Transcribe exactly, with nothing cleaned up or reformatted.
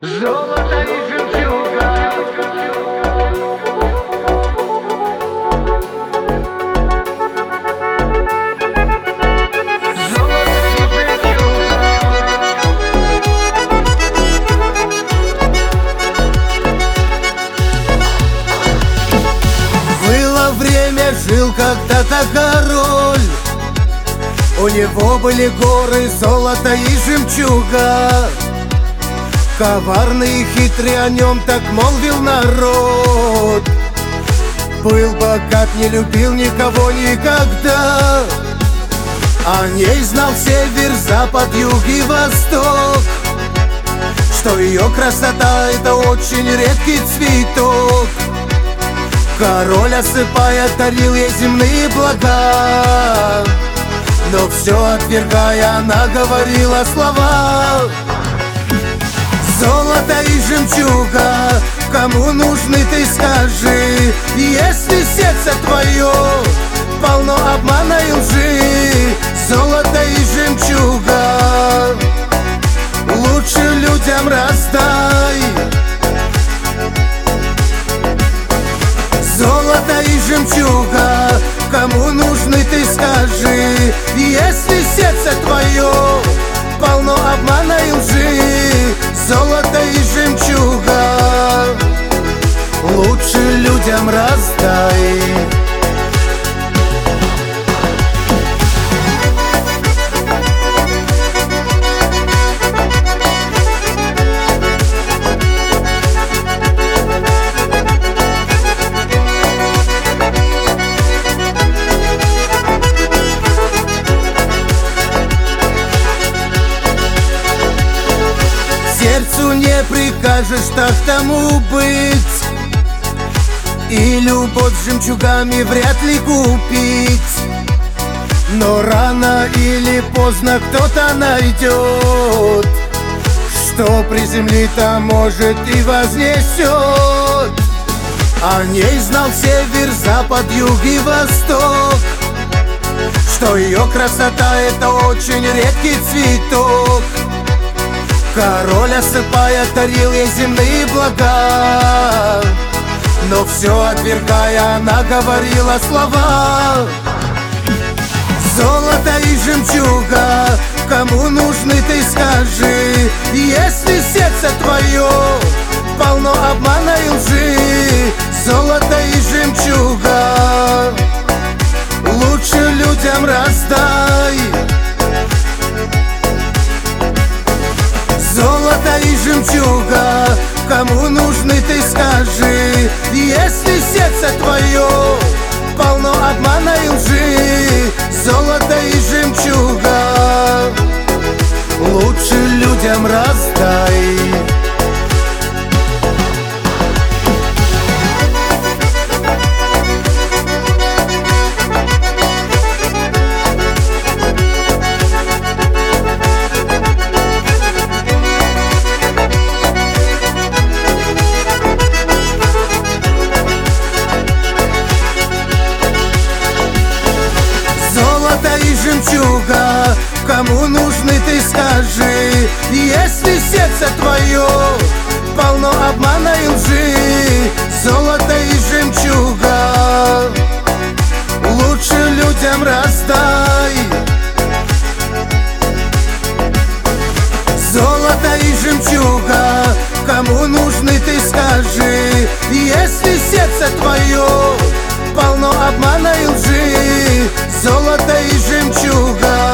Золото и жемчуга. Золото и жемчуга. Было время, жил когда-то король. У него были горы золота и жемчуга. Коварный и хитрый о нем так молвил народ. Был богат, не любил никого никогда. О ней знал север, запад, юг и восток, что ее красота — это очень редкий цветок. Король, осыпая, дарил ей земные блага, но все отвергая, она говорила слова: золото и жемчуга, кому нужны, ты скажи. Если сердце твое полно обмана и лжи, золото и жемчуга лучше людям раздай. Золото и жемчуга, кому нужны, ты скажи. Если сердце твое полно обмана и лжи, золото и жемчуга лучше людям раздай. Сердцу не прикажешь так тому быть, и любовь с жемчугами вряд ли купить. Но рано или поздно кто-то найдет, что приземлит, а может и вознесет. О ней знал север, запад, юг и восток, что ее красота — это очень редкий цветок. Король, осыпая, дарил ей земные блага, но все отвергая, она говорила слова: золото и жемчуга, кому нужны, ты скажи. Если сердце твое полно обмана и лжи, золото и жемчуга лучше людям раздай. Золото и жемчуга, кому нужны, ты скажи. Если сердце твое полно обмана и лжи, золото и жемчуга лучше людям раздай. Золото и жемчуга, кому нужны, ты скажи. Если сердце твое полно обмана и лжи, золото и жемчуга лучше людям раздай. Золото и жемчуга, кому нужны, ты скажи. Если сердце твое полно обмана и лжи, золото и жемчуга